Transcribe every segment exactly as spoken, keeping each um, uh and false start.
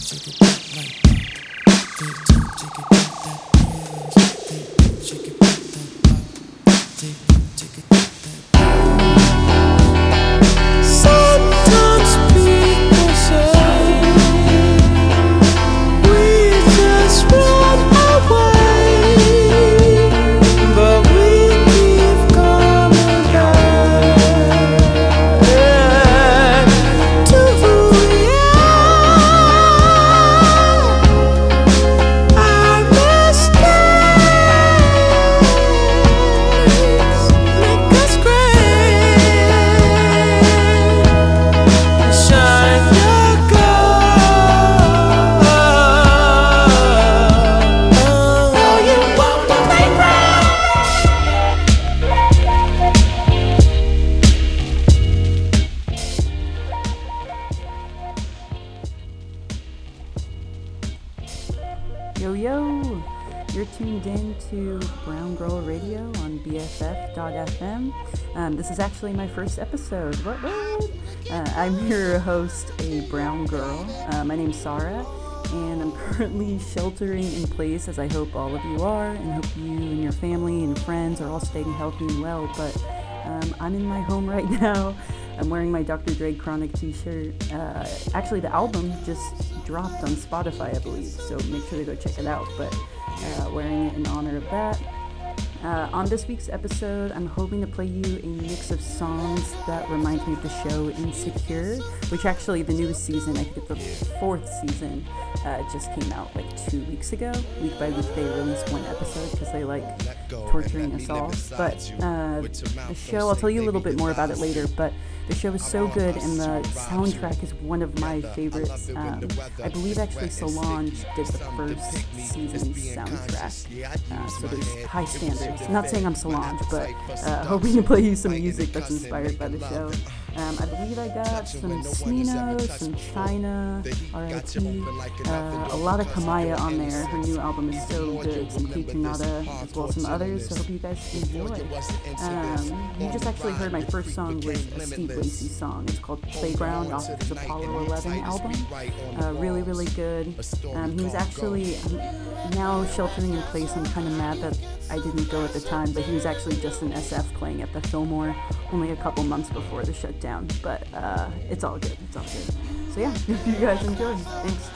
Yo, yo! You're tuned in to Brown Girl Radio on B F F dot F M. Um, this is actually my first episode. What, what? Uh, I'm your host, a brown girl. Uh, my name's Sarah, and I'm currently sheltering in place, as I hope all of you are, and hope you and your family and friends are all staying healthy and well. But um, I'm in my home right now. I'm wearing my Doctor Dre Chronic t-shirt. Uh, actually, the album just dropped on Spotify, I believe, so make sure to go check it out. But uh, wearing it in honor of that. Uh, on this week's episode, I'm hoping to play you a mix of songs that remind me of the show Insecure, which actually the newest season, I think it's the fourth season, uh, just came out like two weeks ago. Week by week they release one episode because they like torturing us all. But uh, the show, I'll tell you a little bit more about it later, but the show is so good and the soundtrack is one of my favorites. Um, I believe actually Solange did the first season's soundtrack, uh, so there's high standards. I'm not saying I'm Solange, but uh, hoping to play you some music that's inspired by the show. Um, I believe I got some Smino, some China, R I P, uh, a lot of Kamaya on there. Her new album is so good. Some Kate Nada, as well as some others, so I hope you guys enjoy. Um, you just actually heard my first song was a Steve Lacy song. It's called Playground off of his Apollo eleven album. Uh, really, really good. Um, he was actually, um, now sheltering in place, I'm kind of mad that I didn't go at the time, but he was actually just in S F playing at the Fillmore only a couple months before the shutdown. But uh, it's all good. It's all good. So yeah, if you guys enjoy, thanks.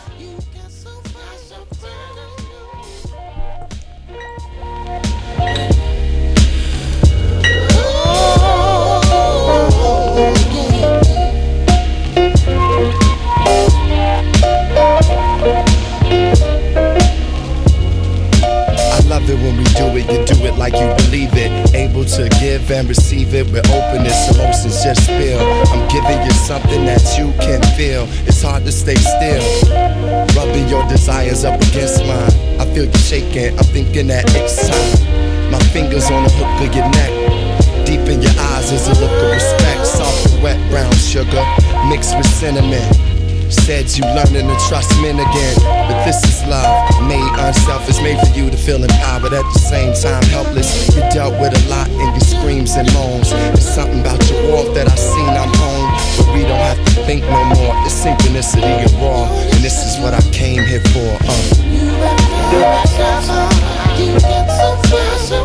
When we do it, you do it like you believe it. Able to give and receive it with openness, emotions just spill. I'm giving you something that you can feel. It's hard to stay still, rubbing your desires up against mine. I feel you shaking, I'm thinking that it's time. My fingers on the hook of your neck. Deep in your eyes is a look of respect. Soft and wet brown sugar mixed with cinnamon. Said you learning to trust men again, but this is love, made unselfish, made for you to feel empowered, at the same time helpless. You dealt with a lot in your screams and moans. There's something about your warmth that I seen, I'm home, but we don't have to think no more. It's synchronicity and raw, and this is what I came here for. Uh. You have to you get so far, so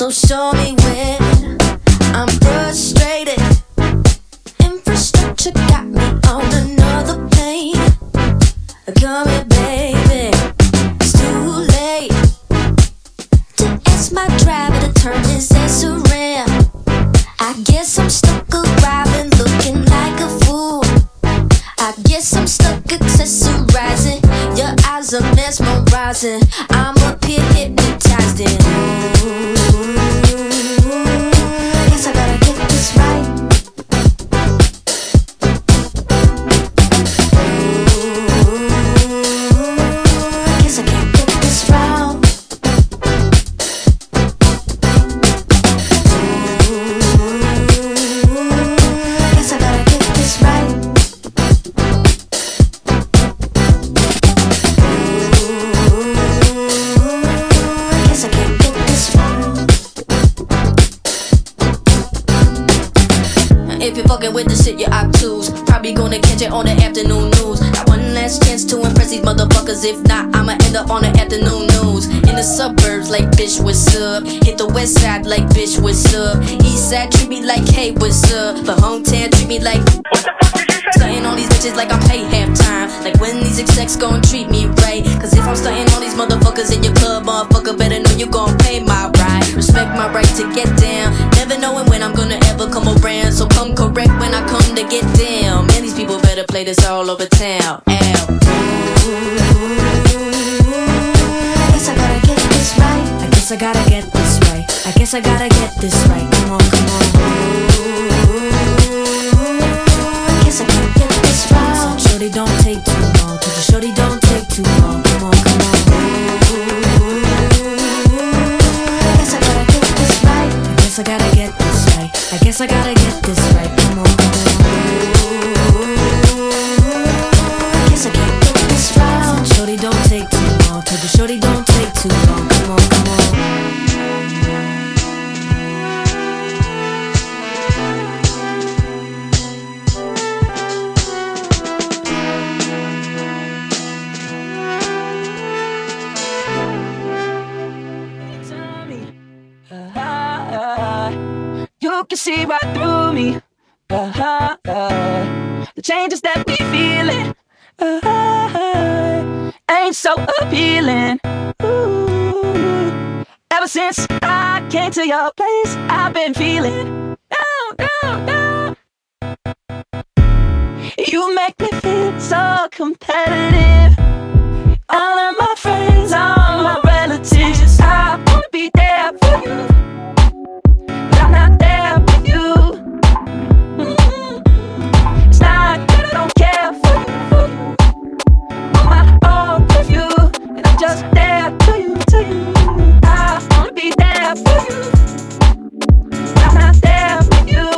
So show me when I'm frustrated. Infrastructure got me on another plane. Come here, baby. It's too late to ask my driver to turn his ass around. I guess I'm stuck arriving looking like a fool. I guess I'm stuck accessorizing. Your eyes are mesmerizing. I'm up here hypnotized in. Guess I gotta get this right. Guess I can't get this wrong. Guess I gotta get this right. Guess I can't get this wrong. If you're fucking with the shit, you're obtuse. Probably gonna catch it on the afternoon news. Got one last chance to impress these motherfuckers. If not, I'ma end up on the afternoon news. In the suburbs, like bitch, what's up? Hit the west side, like bitch, what's up? East side, treat me like hey, what's up? But hometown, treat me like what the fuck did you say? Stunting on these bitches like I'm paid halftime. Like when these execs gon' treat me right. Cause if I'm stunting on these motherfuckers in your club, motherfucker, better know you gon' pay my right. Respect my right to get down. Never knowing when I'm gonna ever come around. So come correct when I come to get down. Man, these people better play this all over town. Ow. I guess I gotta get this right. I guess I gotta get this right. I guess I gotta get this right. Come on, come on. I guess I gotta get this right. So shorty, don't take too long. Told you, shorty, don't take too long. Come on, come on. I guess I gotta get this right. I guess I gotta get this right. I guess I gotta get this right. Come on, come on. I guess I can't get this right. So shorty, don't take too long. Told you, shorty, don't take too long. Come on, come on. You can see right through me. Uh-huh, uh, the changes that we feeling uh, ain't so appealing. Ooh. Ever since I came to your place, I've been feeling down, down, down. You make me feel so competitive. All of my friends, all my relatives, I wanna be there for you. I'm not there for you. Mm-hmm. It's not that I don't care for you, for you. On my own for you, and I'm just there to you, to you. I wanna be there for you. I'm not there for you.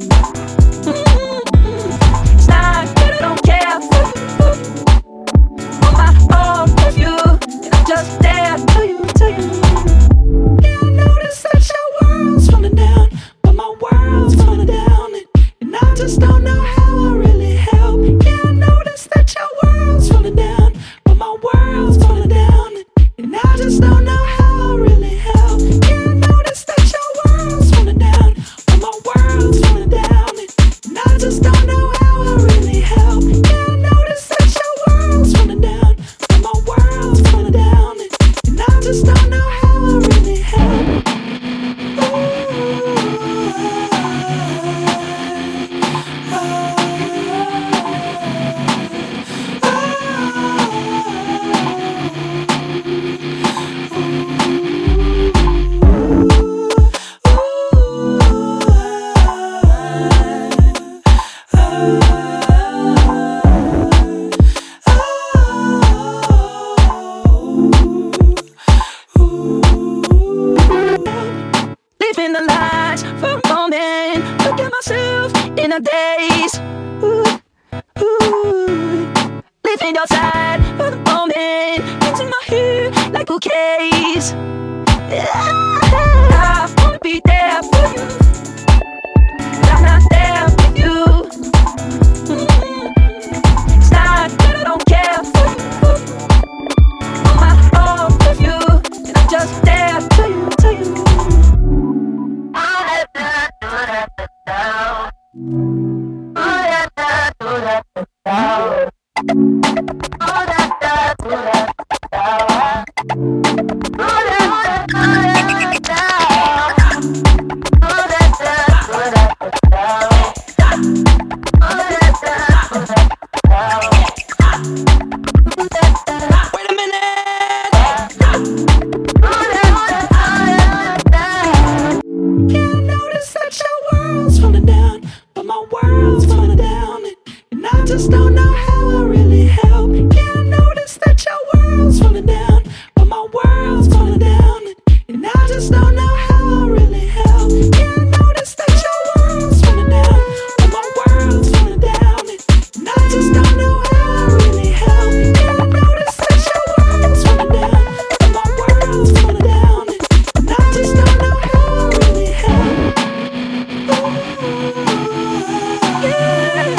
Mm-hmm. It's not that I don't care for you, for you. On my own for you, and I'm just there to you, to you. Yeah, I noticed that your world's falling down. My world's falling down, and, and I just don't know how I really help. Yeah, I noticed that your world's falling down, but my world's falling down, and, and I just don't know how I really help. Yeah, I noticed that your world's falling down, but my world's falling down, and, and I just don't know how I really help. Yeah, I noticed that your world's falling down, but my world's falling down, and, and I just don't know how I really help. Leaving the lights for a moment. Look at myself in a daze. Ooh, ooh. Leaving your side for the moment. Into my hair like bouquets. I wanna be there for you. I'm not there for you. Mm-hmm. It's not that I don't care for you. On my own for you, and I'm just there to you, to you. just don't know how I really help. Yeah, I noticed that your world's running down, but my world's running down, and I just don't know how I really help. Yeah, I noticed that your world's running down, but my world's running down, and I just don't know how I really help. Ooh, yeah.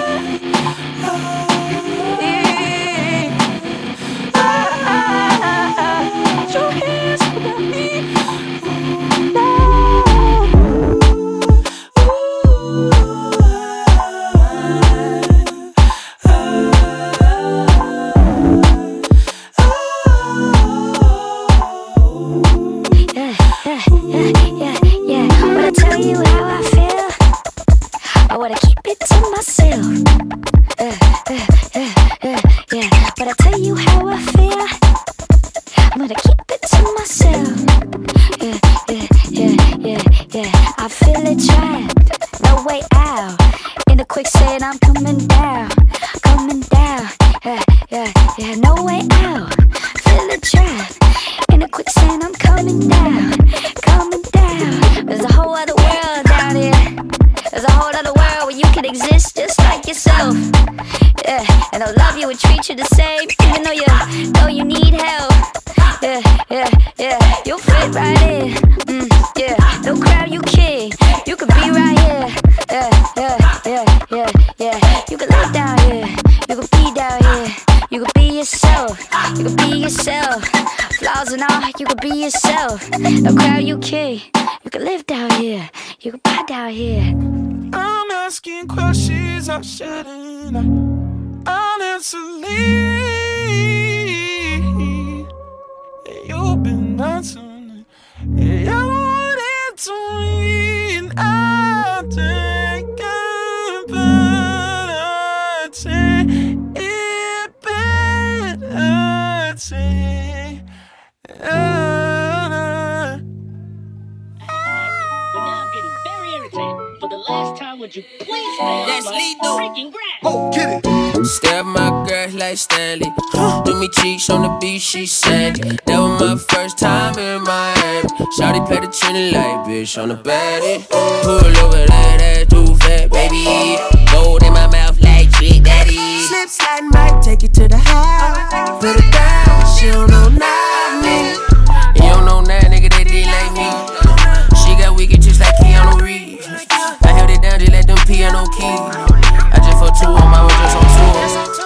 She said that was my first time in Miami. Shawty played the trinity like bitch on the baddie. Pull over like that, too fat, baby. Gold in my mouth like Trick Daddy. Slip, slide, might take it to the house. Put it down, she don't know nothing. You don't know that nigga that did like me. She got wicked just like Keanu Reeves. I held it down just like them piano keys. I just fucked two on my way just on tour.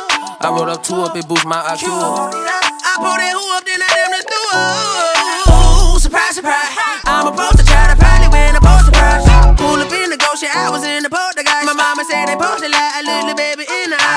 I wrote up two up, it boost my I Q. I pull that who up, then I damn near threw up. Surprise, surprise. I'm a poster child, I probably win a poster prize. Pull up in the Goshen, I was in the poltergeist. My mama said they posted like a little baby in the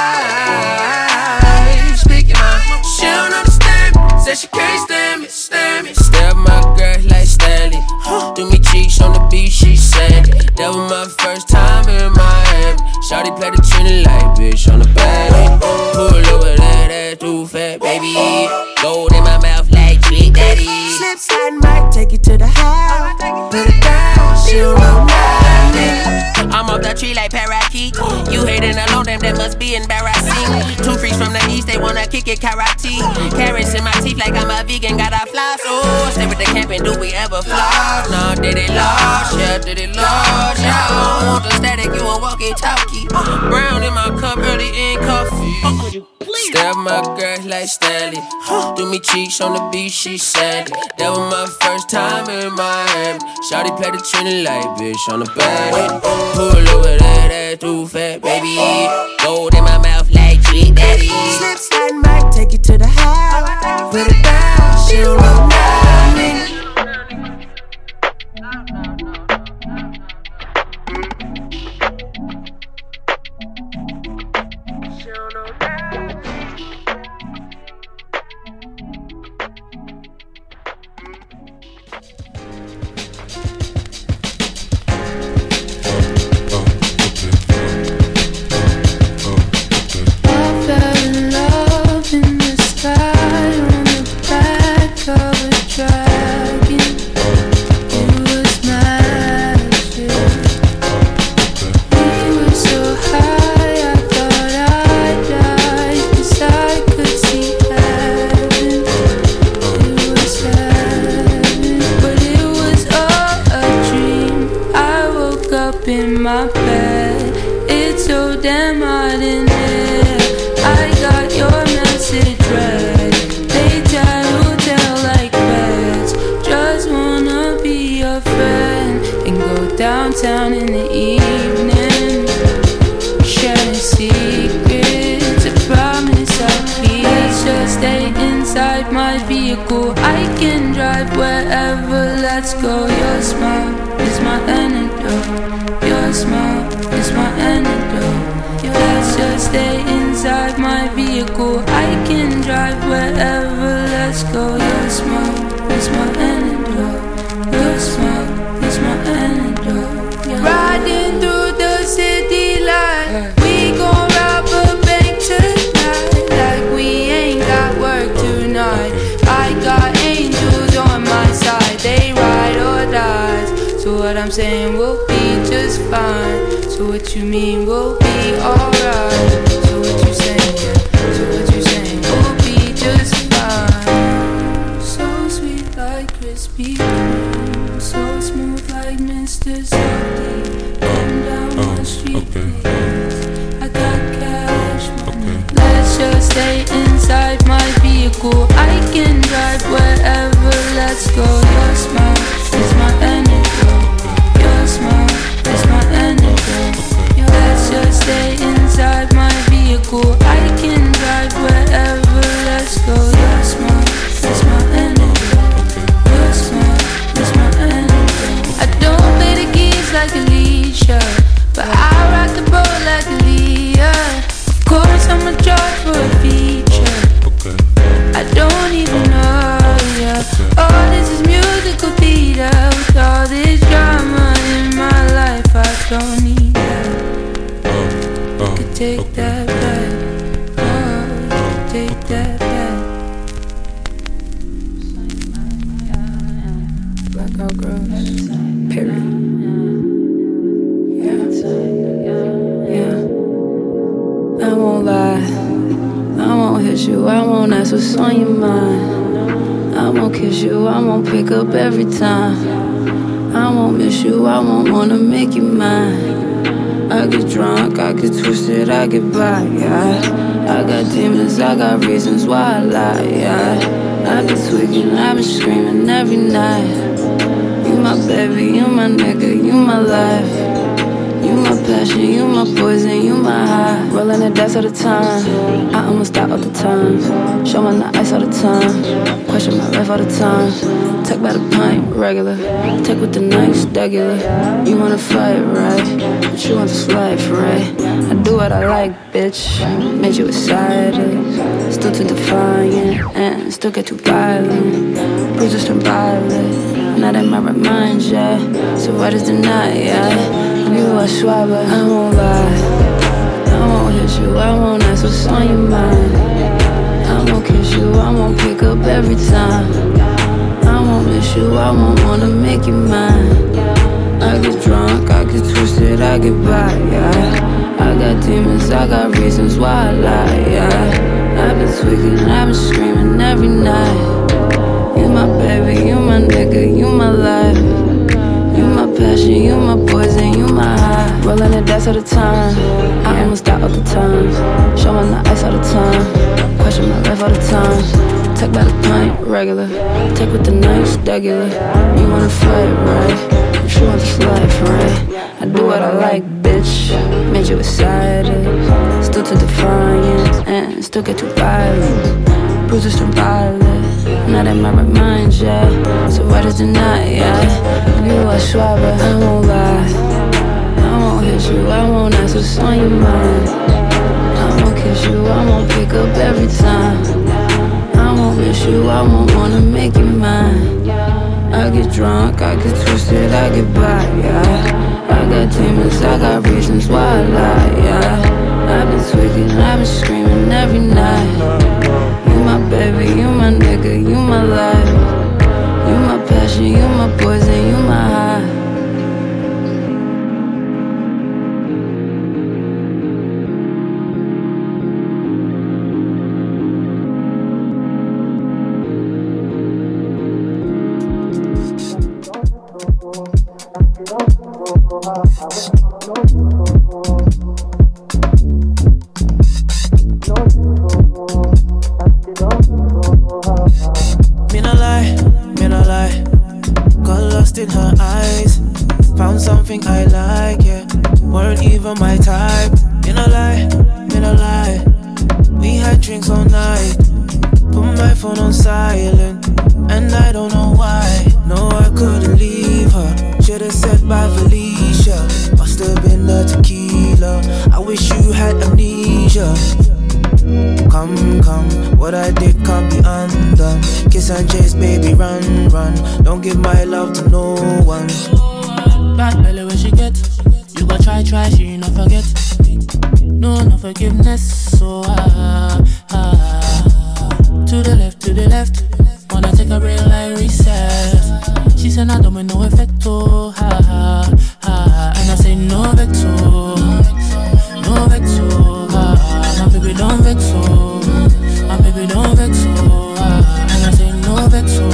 eyes. Speaking my, she don't understand me. Said she can't stand me, stand me. Step my girl like Stanley. Do me cheeks on the beach, she said. That was my first time in Miami. Shawty played the trinity like bitch on the baddie. Pull over like that, too fat, baby. Gold in my mouth like Trick Daddy. Slip, slide, might take it to the house. Put it down, she don't know nothing. I'm off the tree like parakeet. You hating alone, damn, that must be embarrassing. Two freaks from the east, they wanna kick it karate. Carrots in my teeth like I'm a vegan, gotta fly. So stay with the camping, do we ever fly? No, did it large, yeah, did it large, yeah. I don't want the static, you a walkie-talkie. Brown in my cup, early in coffee. Step my girl like Stanley. Do me cheeks on the beach, she said. That was my first time in Miami. Shawty played the trinity like bitch on the baddie. Pull over like that, too fat, baby. Gold in my mouth like Trick Daddy. Slip, slide, might take it to the house. Put it down, she don't know nothing. She don't know nothing. I fell in love in the sky on the back of a my bed. It's so damn hot in here. I got your message read. They tattletale like pets. Just wanna be your friend and go downtown in the evening, sharing secrets. I promise I'll be. Let's just stay inside my vehicle. I can drive wherever. Let's go. Your smile is my antidote. Your smile is my antidote. Let's just stay inside my vehicle. I can drive wherever. Let's go. Your smile is my antidote. Your smile is my antidote. Yeah. Riding through the city light. We gon' rob a bank tonight. Like we ain't got work tonight. I got angels on my side. They ride or die. So what I'm saying, we'll be just fine. So what you mean, we'll be alright. So what you saying, yeah. So what you saying, we'll be just fine. So sweet like Krispy Kreme. So smooth like Mister Softee. Come down oh, my street, okay. please. I got cash money. Okay. Let's just stay inside my vehicle. I can drive wherever. Let's go. Your smile is my antidote. Your smile is my antidote. Let's just stay inside my vehicle. I can drive wherever. Let's go. Your smile is my antidote. Your smile is my antidote. I don't play the keys like Alicia, but I rock the boat like Aaliyah. Of course I'ma charge for a feature. I don't even know, yeah. All this is musical theater. With all this drama in my life, I don't need that. Oh, oh, You could take okay. that back. Oh, you could take that back. Blackout Gross. Period. Yeah. Yeah. I won't lie. I won't hit you, I won't ask what's on your mind. I won't kiss you, I won't pick up every time. I won't miss you, I won't wanna make you mine. I get drunk, I get twisted, I get by, yeah. I got demons, I got reasons why I lie, yeah. I be tweaking, I be screaming every night. You my baby, you my nigga, you my life. You my passion, you my poison, you my high. Rolling the dice all the time. I almost die all the time. Showing the ice all the time. Question my life all the time. Take by the pint, regular. Take with the nice, regular. You wanna fight, right? But you want this life, right? I do what I like, bitch. Made you excited. Still too defiant and still get too violent. Bruises turn violet. Not in my right mind, yeah. So why does deny, yeah? You are swabber, I won't lie. I won't hit you, I won't ask what's on your mind. I won't kiss you, I won't pick up every time. I won't miss you, I won't wanna make you mine. I get drunk, I get twisted, I get by, yeah. I got demons, I got reasons why I lie, yeah. I've been tweaking, I've been screaming every night. You my baby, you my nigga, you my life. You my passion, you my poison, you my high. Rolling the dice all the time. I almost die all the time. Showing the ice all the time. Question my life all the time. Take by the pint, regular. Take with the nice, regular. You wanna fight, right? But you want this life, right? I do what I like, bitch. Made you excited. Still too defiant and still get too violent. Bruises turn violet. Not in my right mind, yeah. So why does deny, yeah? You are swabber, I won't lie. I won't hit you, I won't ask what's on your mind. I won't kiss you, I won't pick up every time. I won't miss you, I won't wanna make you mine. I get drunk, I get twisted, I get by, yeah. I got demons, I got reasons why I lie, yeah. I've been tweaking, I've been screaming every night. You my baby, you my nigga, you my life. You my passion, you my poison, you my high. I in her eyes. Found something I like, yeah. Weren't even my type. In a lie, in a lie. We had drinks all night. Put my phone on silent, and I don't know why. No, I couldn't leave her. Should've said bye Felicia. Must have been the tequila. I wish you had amnesia. Come, come, what I did can't be undone. Kiss and chase, baby, run, run. Don't give my love to no one. Bad belly where she get. You go try, try, she not forget. No, no forgiveness. So ah, ah. To the left, to the left. Wanna take a break like reset. She said I don't make no effect. Oh, ha, ha, ha. And I say no vexo, no vexo. Ah, my baby don't vexo, my baby don't vexo. Ah, and I say no vexo,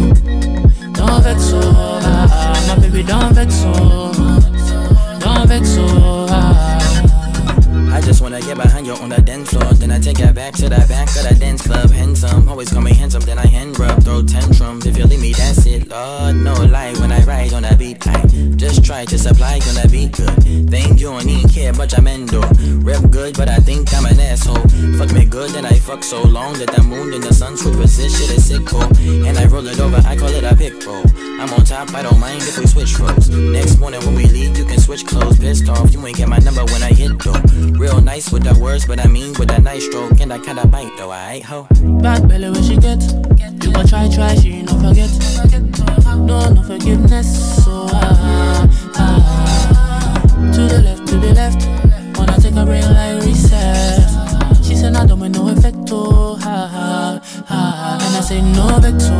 no vexo. Ah, my baby don't vexo, don't vexo. Ah. I just wanna get behind you on the dance floor. Then I take it back to the back of the dance club. Handsome, always call me handsome. Then I hand rub, throw tantrums. If you leave me, that's it, Lord. No lie when I ride on the beat. I just try to supply on the beat good. Think you don't even care much, I'm endo. Rep good, but I think I'm an asshole. Fuck me good, then I fuck so long that the moon and the sun switch position. Shit is sick cool. And I roll it over, I call it a pick roll. I'm on top, I don't mind if we switch roles. Next morning when we leave, you can switch clothes. Pissed off, you ain't get my number when I hit though. Real nice with the words, but I mean with a nice stroke. And I kinda bite though, I ho. Bad belly where she get. You gon' try, try, she not forget. No, no forgiveness. So ah, ah. To the left, to the left. Wanna take a break like reset. She said I don't make no effect. Oh, ha, ha, ha. And I say no vexo,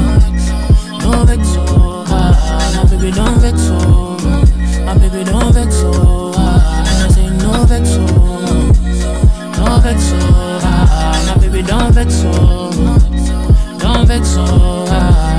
no vexo. Ah, my baby don't vexo, my baby don't vexo. Ah, and I say no vexo, no vexo. Ah, my baby don't vexo, don't vexo. Ah.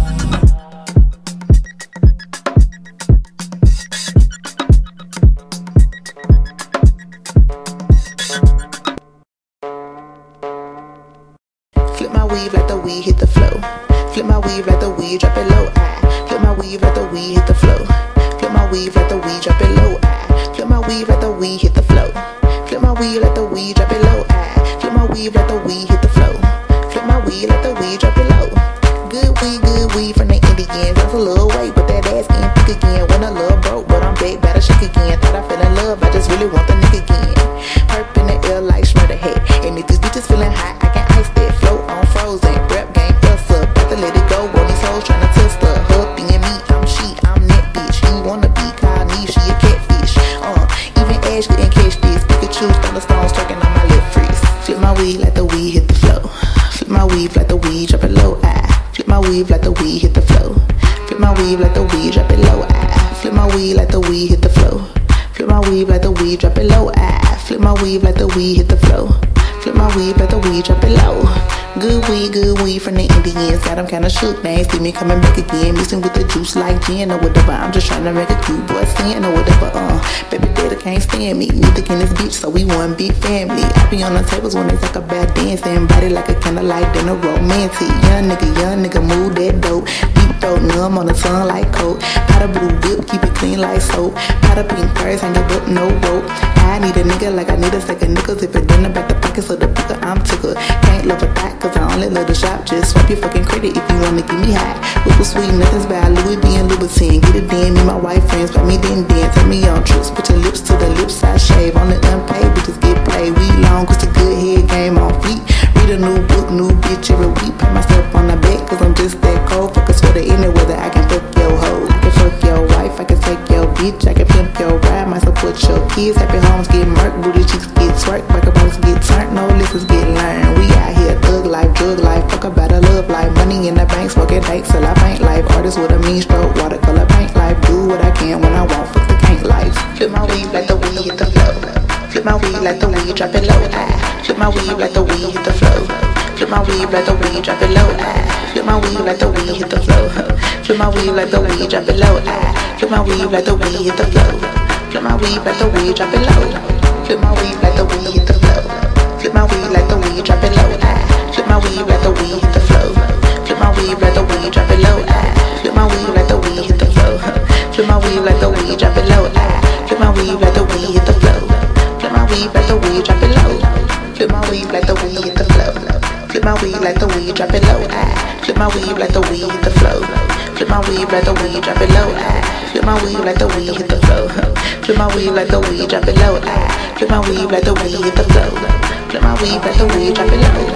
Flip my weave like the weed hit the flow. Flip my weave like the weed, drop it low. I flip my weave like the weed hit the flow. Flip my weave like the weed, drop it low. I flip my weave like the weed hit the flow. Flip my weave like the weed, drop it low. I flip my weave like the weed hit the flow. Flip my weave like the weed, drop it low. Good weed, good weed from the Indians. That's a little weight, but that ass ain't thick again. When I love broke, but I'm back, better shake again. Thought I fell in love, I just really want the nigga again. Perp in the air like Schmurder head. And if these bitches feeling hot, I can ice that. Float on frozen, rap game, us up. Got to let it go, all these hoes tryna test her. Her being me, I'm she, I'm that bitch. You wanna be called Neve, she a catfish. Uh, even Ash couldn't catch this. Pikachu, thunderstorms twerking on my lip freeze. Flip my weed like the weed hit the flow. Flip my weave like the weed, drop it low. I flip my weave like the weed hit the flow. Flip my weave like the weed, drop it low. I flip my weave like the weed hit the flow. Flip my weave like the weed, drop it low. I flip my weave like the weed hit the flow. Flip my weave like the weed, drop it low. Good weed, good weed from the Indians. Got them kinda shook, man. See me coming back again. Mixing with the juice like gin or whatever. I'm just trying to make a cute boy sin or whatever. Uh, baby daddy can't stand me. Neither can this bitch, so we one big family. I be on the tables when they talk about dancing. Body like a candlelight dinner, romantic. Young nigga, young nigga, move that dope. Deep throat, numb on the tongue like coke. Powder blue whip, keep it clean like soap. Powder pink purse, hang it up, no rope. I need a nigga like I need a second niggas. If it done about the pockets of the booker, I'm took Can't love a thot, cause I only love the shop. Just swipe your fucking credit if you wanna give me high. Whip was sweet, nothing's bad. Louis V and Louboutin. Get it in, me, my wife, friends, buy me then then. Take me on trips, put your lips to the lips, I shave. Only unpaid, bitches get paid. We long, cause the good head game on fleet. Read a new book, new bitch every week. Pat myself on the back, cause I'm just that cold. Fuck a sweater in the weather, I can fuck your hoe. I can fuck your wife, I can take your bitch. I can pimp your ride, might support your kids. Happy homes get murked, booty cheeks get twerked. Break bones get turned, no lessons get learned. We out here, thug life, drug life. Fuck about a love life, money in the bank, smoking dank, till I paint life. Artist with a mean stroke, watercolor paint life. Do what I can when I want, fuck the can't life. Flip my weave like the weed hit the flow. Flip my weave like the weed, drop it low. I flip my weave like the weed hit the flow. Flip my weave like the weed, drop it low. I flip my weave like the weed hit the flow. Flip my weave like the weed, drop it low. I flip my weave like the weed hit the flow. Flip my weave like the weed, drop it low. Flip my weave like the weed hit the flow. Flip my weave like the weed, drop it low. I flip my weave like the weed hit the flow. Flip my weave like the weed, drop it low. I flip my weave like the weed hit the flow. weed, drop it low. I flip my weave like the weed hit the flow. Flip my weave like the weed, drop it low. I flip my weave like the weed hit the flow. Flip my weave like the weed, drop it low. I flip my weave like the weed hit the flow. Flip my weave like the weed, drop it low.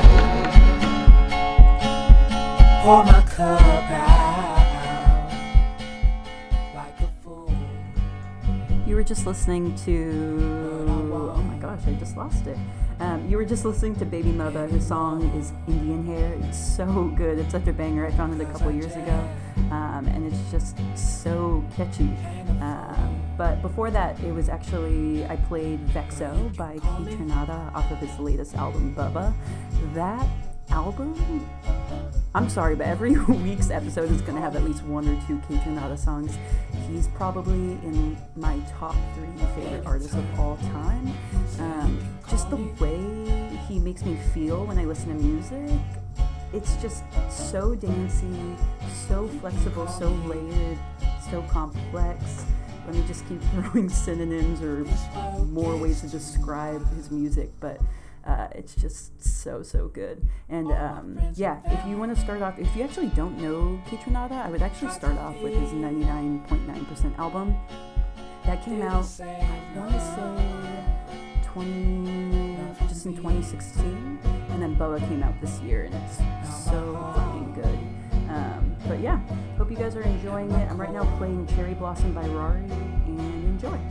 Pour my cup out like a fool. You were just listening to, oh my gosh, I just lost it. Um, you were just listening to Baby Mother. His song is Indian Hair. It's so good. It's such a banger. I found it a couple years ago, um, and it's just so catchy. Um, but before that, it was actually, I played Vexo by Kaytranada off of his latest album, Bubba. That album, I'm sorry, but every week's episode is going to have at least one or two Kaytranada songs. He's probably in my top three favorite artists of all time. Um, just the way he makes me feel when I listen to music, it's just so dancey, so flexible, so layered, so complex. Let me just keep throwing synonyms or more ways to describe his music, but Uh, it's just so, so good. And um, yeah, if you want to start off, if you actually don't know Kaytranada, I would actually start off with his ninety-nine point nine percent album. That came out, I want to say, twenty, just in twenty sixteen. And then Boa came out this year, and it's so fucking good. Um, but yeah, hope you guys are enjoying it. I'm right now playing Cherry Blossom by Rari, and enjoy.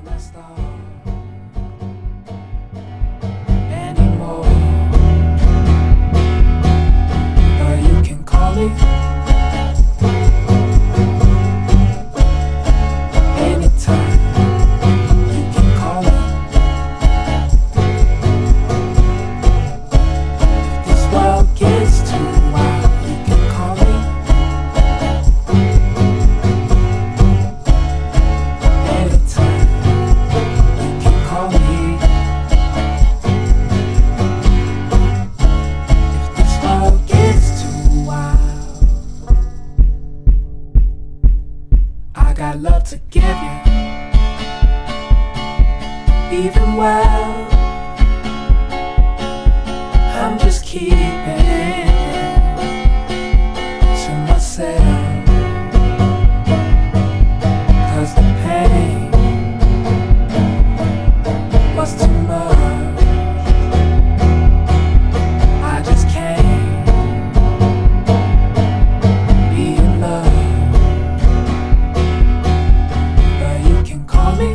Or you can call me anytime. You can call me. If this world gets too wild, you can call me anytime. You can call me. Got love to give you, even while I'm just keeping to myself, 'cause the pain was too much. I just can't be in love. Me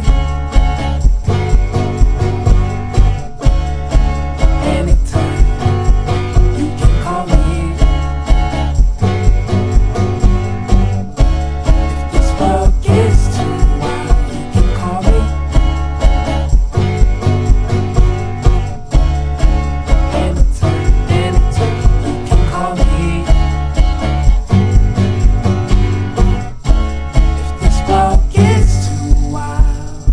anytime, you can call me. If this world gets too wild, you can call me anytime, anytime, you can call me. If this world gets too wild.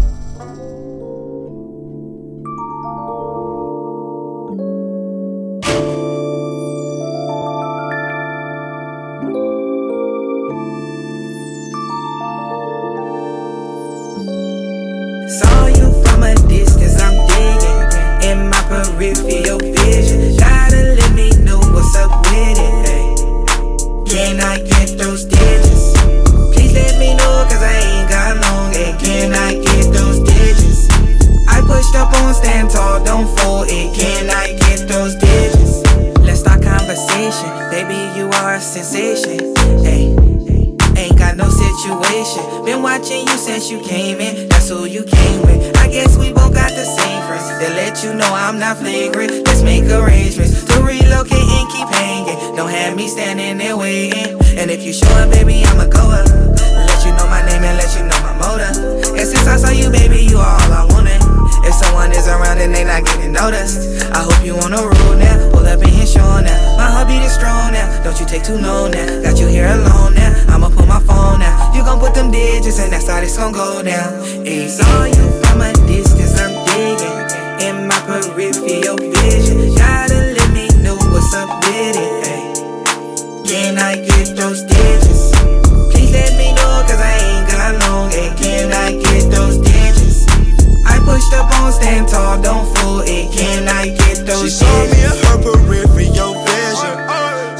Saw you from a distance, I'm digging in my peripheral vision. Gotta let me know what's up with it, hey. Can I get those digits? Please let me know, 'cause I ain't got long, hey. Can I get those digits? I pushed up on stand tall, don't fold it. Can I get those digits? Let's start conversation, baby, you are a sensation, hey. Ain't got no situation. Been watching you since you came in. That's who you came with. I guess we both got the same friends. They let you know I'm not flagrant. Let's make arrangements to relocate and keep hanging. Don't have me standing there waiting. And if you show up, baby, I'ma go up. Let you know my name and let you know my motive. And since I saw you, baby, you are all I wanted. If someone is around and they not getting noticed, I hope you on the road now. Pull up in here showing now. My heartbeat is strong now. Don't you take too long now. Got you here alone now. I'ma pull my phone now. You gon' put them digits and that's how this gon' go down. Hey, saw you from a distance, I'm digging in my peripheral vision. Gotta let me know what's up with it, hey. Can I get those digits? Please let me know, 'cause I ain't got long, hey. Can I get those digits? I pushed up on stand tall, don't fool it. Can I get those digits? She saw me in her peripheral vision.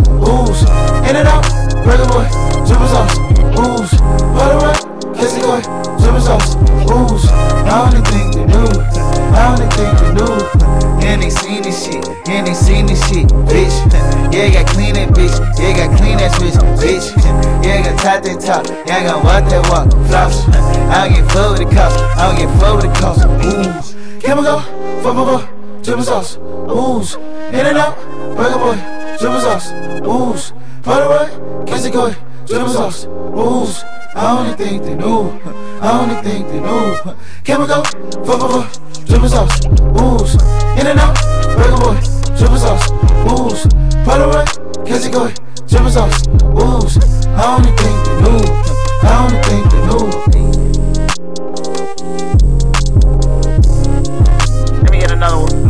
that switch, bitch. You ain't gon' talk that talk, you ain't gon' walk that walk, floss. I don't get full with the cost, I don't get full with the cost. Ooh, can we go? Four, four, four, triple sauce. Oohs, in and out, burger boy, triple sauce. Oohs, Polaroid, kiss it go, triple sauce. Oohs, I only think they knew, I only think they knew. Can we go? Four, four, four, triple sauce. Oohs, in and out, burger boy, triple sauce. Oohs, Polaroid, kiss it go, triple sauce. Oohs, I only think they knew, I only think they knew. Let me get another one.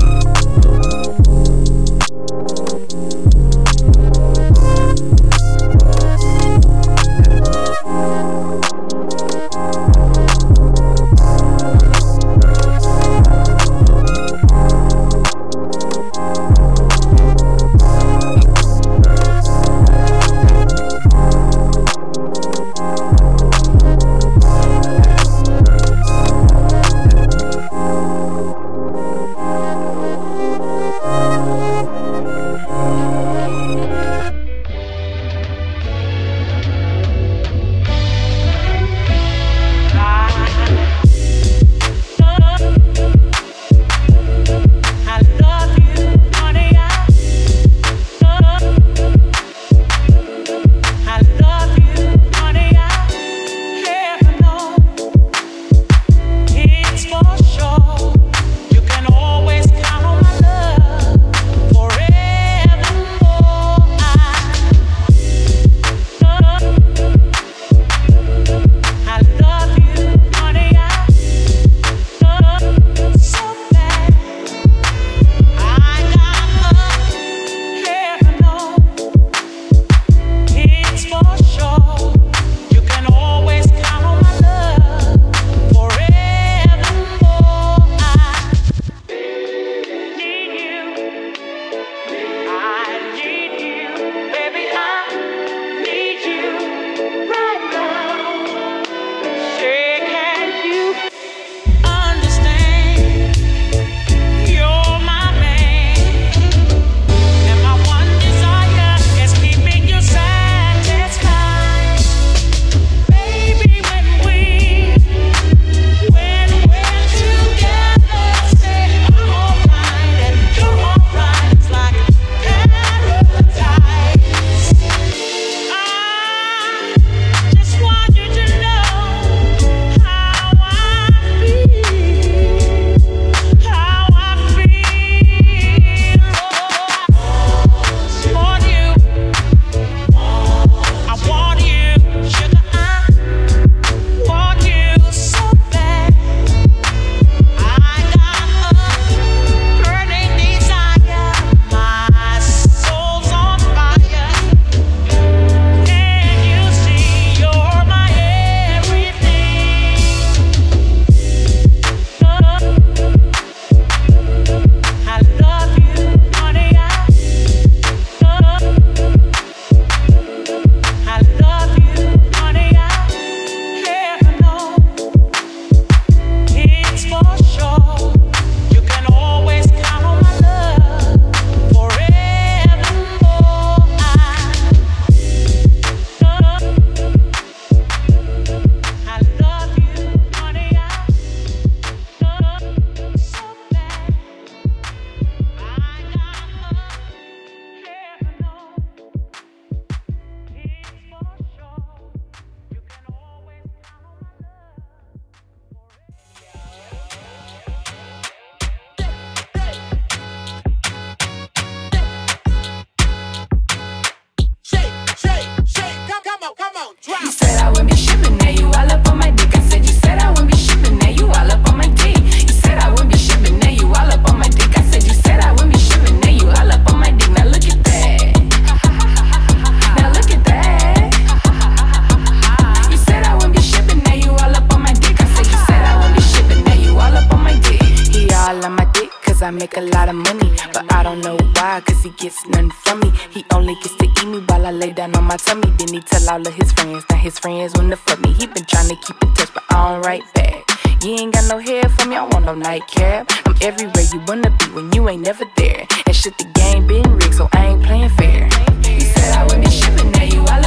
I make a lot of money, but I don't know why, cause he gets nothing from me. He only gets to eat me while I lay down on my tummy. Then he tell all of his friends, now his friends wanna fuck me. He been trying to keep in touch, but I don't write back. You ain't got no hair for me, I want no nightcap. I'm everywhere you wanna be when you ain't never there. And shit, the game been rigged, so I ain't playing fair. You said I would be shipping, now you all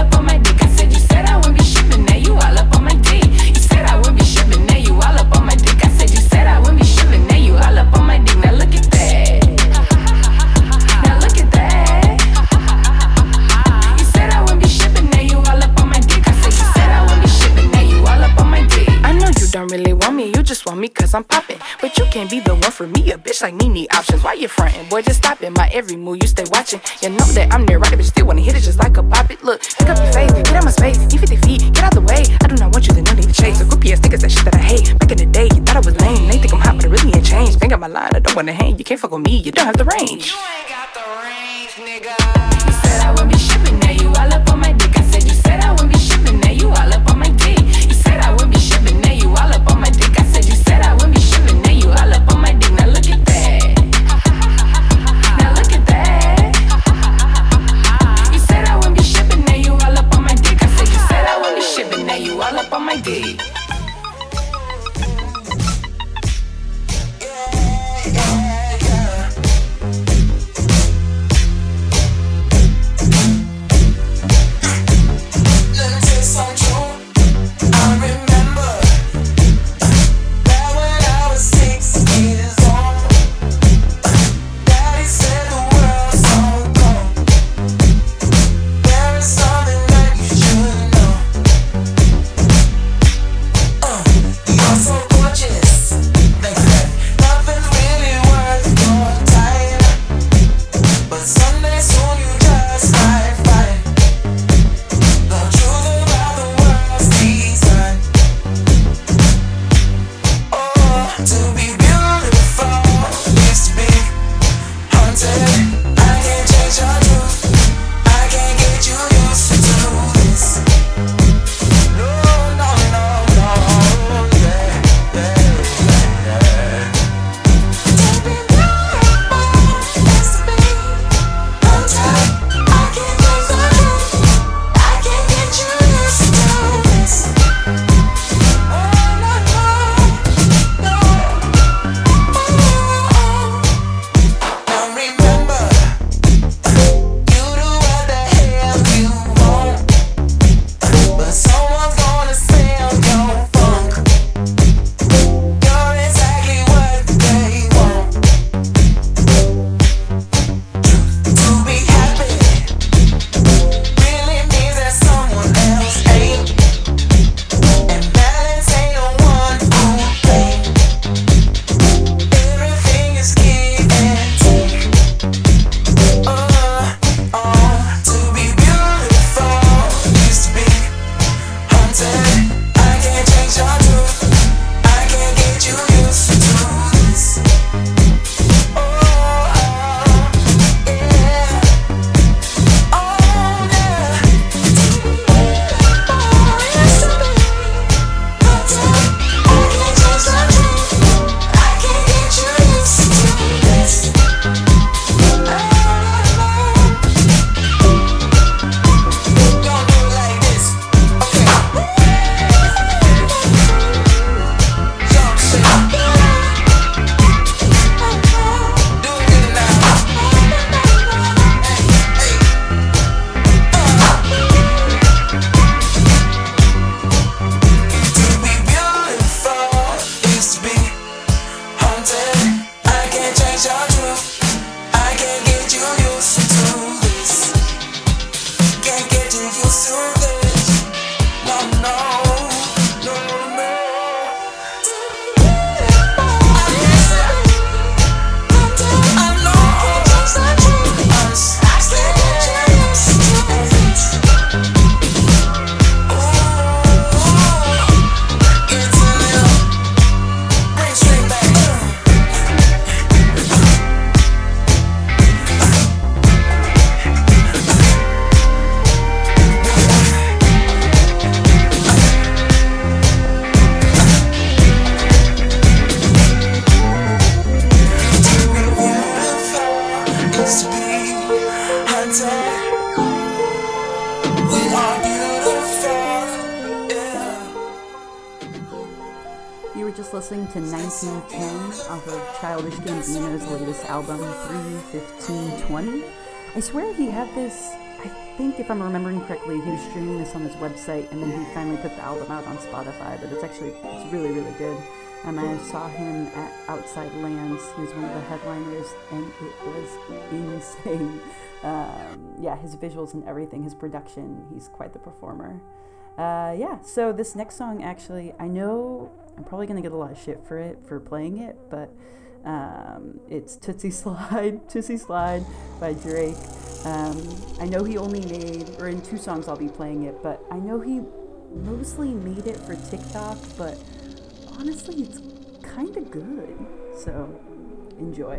me cause I'm poppin'. But you can't be the one for me, a bitch like me need options. Why you frontin'? Boy, just stop it. My every move, you stay watching. You know that I'm there rockin', but you still wanna hit it just like a pop it. Look, pick up your face, get out my space. You fifty feet, get out the way. I do not want you to know need to chase. A groupie ass niggas, that shit that I hate. Back in the day, you thought I was lame. They think I'm hot, but I really ain't changed. Bang up my line, I don't wanna hang. You can't fuck with me, you don't have the range. You ain't got the range, nigga. You said I wouldn't be shipping, now you all up on my dick. I said you said I wouldn't be shipping, now you all up on my dick. You said I wouldn't be shipping, now you all up on my dick. I said you said I wouldn't be shipping, now you all up on my dick. Now look at that. Now look at that. You said I wouldn't be shipping, now you all up on my dick. I said you said I wouldn't be shipping, now you all up on my dick. Listening to nineteen ten off of Childish Gambino's latest album, three fifteen twenty. I swear he had this, I think if I'm remembering correctly, he was streaming this on his website and then he finally put the album out on Spotify, but it's actually, it's really, really good. Um, I saw him at Outside Lands. He was one of the headliners and it was insane. Um, yeah, his visuals and everything, his production, he's quite the performer. Uh, yeah, so this next song, actually, I know I'm probably going to get a lot of shit for it, for playing it, but um, it's Tootsie Slide, Tootsie Slide by Drake. Um, I know he only made, or in two songs I'll be playing it, but I know he mostly made it for TikTok, but honestly it's kind of good, so enjoy.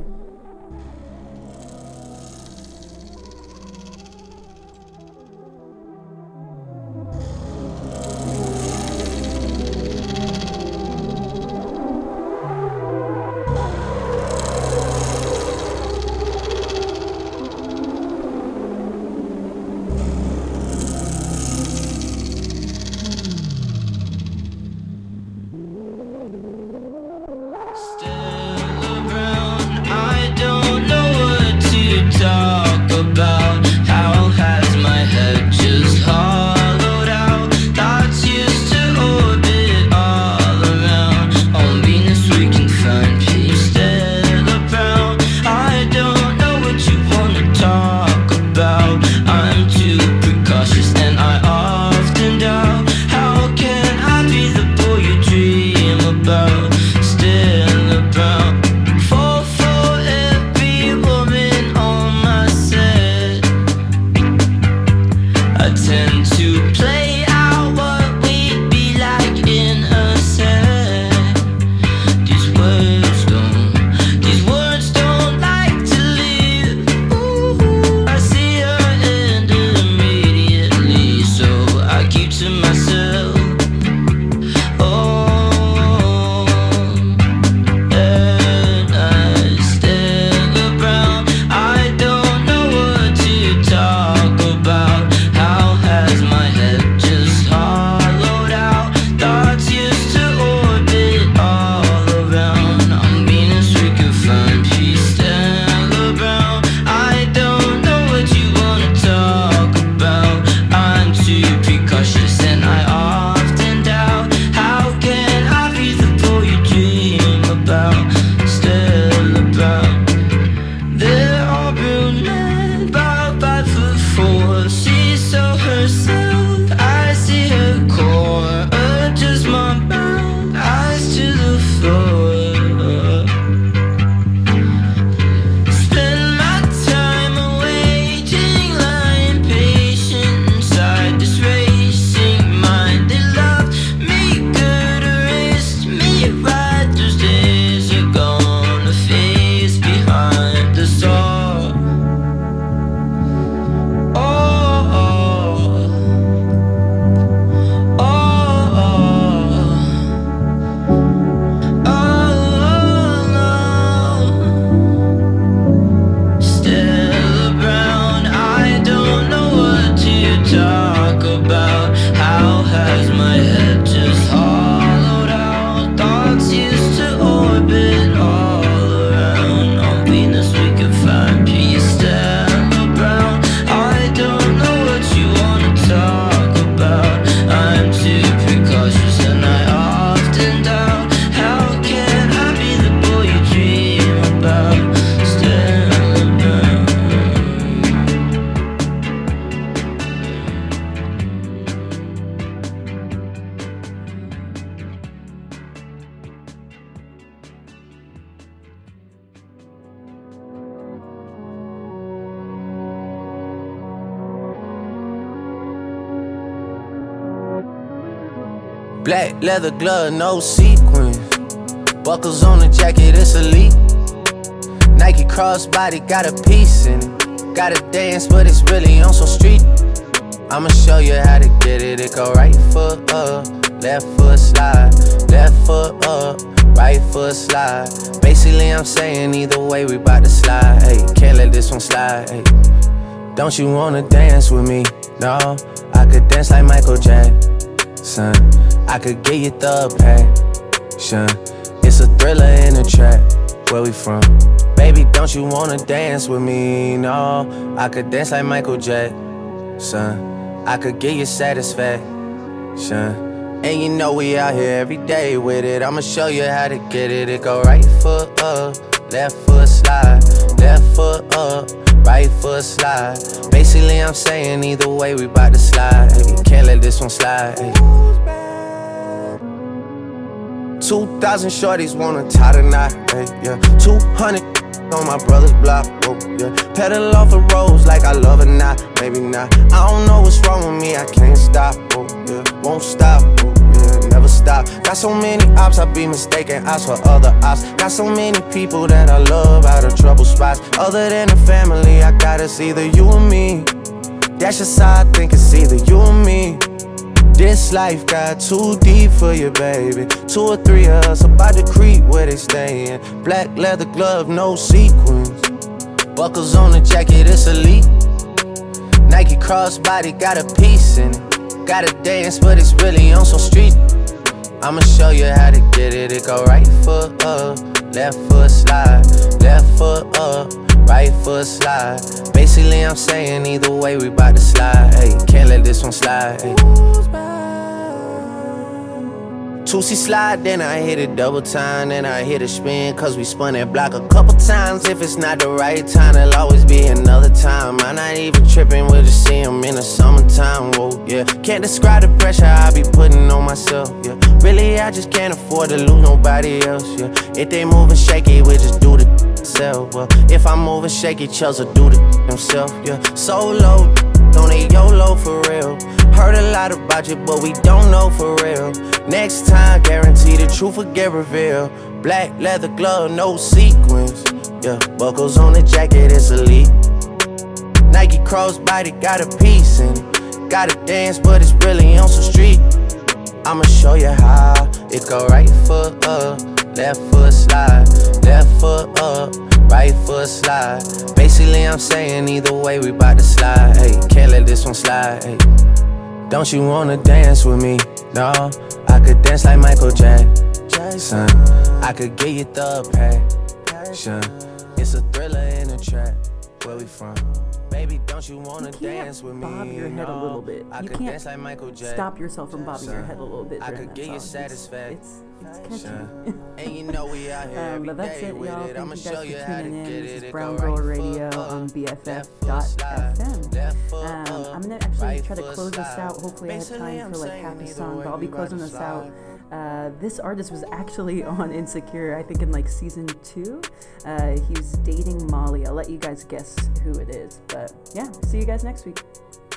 Black leather glove, no sequins. Buckles on the jacket, it's elite. Nike crossbody, got a piece in it. Gotta dance, but it's really on some street. I'ma show you how to get it. It go right foot up, left foot slide. Left foot up, right foot slide. Basically, I'm saying either way, we bout to slide. Hey, can't let this one slide. Hey, don't you wanna dance with me? No, I could dance like Michael Jackson. I could get you the passion. It's a thriller in the track. Where we from? Baby, don't you wanna dance with me? No, I could dance like Michael Jackson. I could get you satisfaction. And you know we out here every day with it. I'ma show you how to get it. It go right foot up, left foot slide. Left foot up, right foot slide. Basically, I'm saying either way, we bout to slide. Hey, can't let this one slide. Hey. Two thousand shorties wanna tie the knot, hey, yeah. Two hundred on my brother's block, oh, yeah. Pedal off the roads like I love it, not, maybe not. I don't know what's wrong with me, I can't stop, oh, yeah. Won't stop, oh, yeah, never stop. Got so many ops, I be mistaken ops for other ops. Got so many people that I love out of trouble spots. Other than the family, I got it's either you or me. That's just how I think it's either you or me. This life got too deep for you, baby. Two or three of us about to creep where they stayin'. Black leather glove, no sequins. Buckles on the jacket, it's elite. Nike crossbody got a piece in it. Gotta dance, but it's really on some street. I'ma show you how to get it. It go right foot up, left foot slide. Left foot up, right foot slide. Basically, I'm saying either way, we bout to slide. Hey, can't let this one slide. Hey. Two-C slide, then I hit it double time. Then I hit a spin, cause we spun that block a couple times. If it's not the right time, there'll always be another time. I'm not even tripping, we'll just see him in the summertime. Whoa, yeah. Can't describe the pressure I be putting on myself, yeah. Really, I just can't afford to lose nobody else, yeah. If they moving shaky, we just do the self. Well, if I'm moving shaky, Chels will do the himself, yeah. Solo, don't they YOLO for real. Heard a lot about you, but we don't know for real. Next time, guarantee the truth will get revealed. Black leather glove, no sequins. Yeah, buckles on the jacket, it's elite. Nike crossbody got a piece in it. Gotta dance, but it's really on some street. I'ma show you how. It go right foot up, left foot slide. Left foot up, right foot slide. Basically, I'm saying either way, we bout to slide. Hey, can't let this one slide. Hey. Don't you wanna dance with me? No, I could dance like Michael Jackson. I could get you the passion. It's a thriller in a track. Where we from? Baby, don't you wanna you dance with me? Bob your head no, a little bit. I You could can't dance like Michael Jackson. stop yourself from bobbing your head a little bit. I during could that get you song. satisfaction. It's, it's, it's catchy. And you know we out here um, every but that's day it, with y'all. it. Thank I'ma you show guys you for how to tuning in. get This it. is It Brown go Girl right Radio foot on up, B F F left dot foot slide, F M. left foot Um, up, I'm gonna actually right try to foot close this slide. out. Hopefully, I have Basically, time I'm for like saying half a either song, way, but I'll be we bout closing to this slide. out. Uh, this artist was actually on Insecure, I think in like season two. Uh, he's dating Molly. I'll let you guys guess who it is. But yeah, see you guys next week.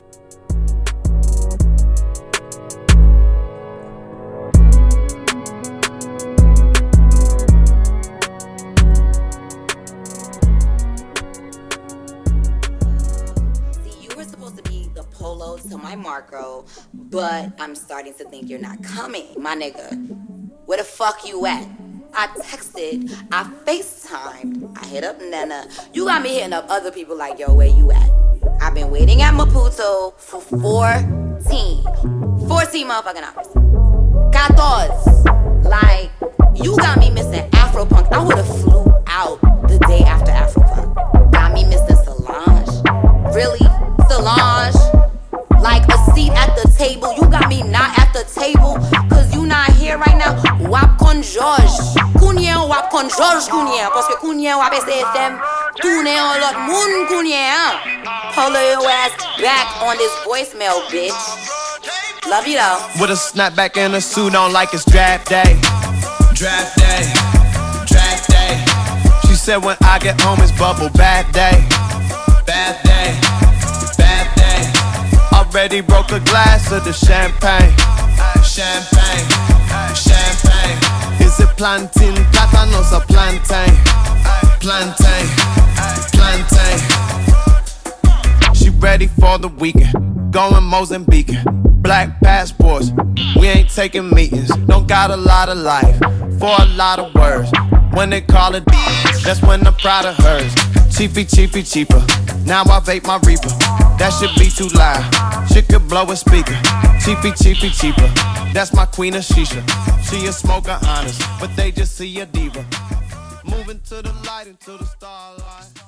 To my Marco, but I'm starting to think you're not coming, my nigga. Where the fuck you at? I texted, I FaceTimed, I hit up Nana. You got me hitting up other people like, yo, where you at? I've been waiting at Maputo for fourteen, fourteen motherfucking hours. Got thoughts, like, you got me missing Afropunk. I would've flew out the day after Afropunk. Got me missing Solange. Really? Solange? Like a seat at the table. You got me not at the table, cause you not here right now. Wap kon George Kounyen wap kon George Kounyen. Parce que Kounyen wap S F M tourne en lot moun Kounyen. Pull your ass back on this voicemail, bitch. Love you though. With a snapback and a suit on like it's draft day. Draft day, draft day. She said when I get home it's bubble bath day. Bath day, bath day. Already broke a glass of the champagne. Champagne, champagne. Is it plantain? Platanos or plantain? Plantain, plantain. She ready for the weekend. Going Mozambique. Black passports. We ain't taking meetings. Don't got a lot of life for a lot of words. When they call it, that's when I'm proud of hers. Chiefy, chiefy, cheaper. Now I vape my Reaper. That should be too loud. She could blow a speaker. Chiefy, chiefy, cheaper. That's my queen of shisha. She a smoker, honest, but they just see a diva. Moving to the light, into the starlight.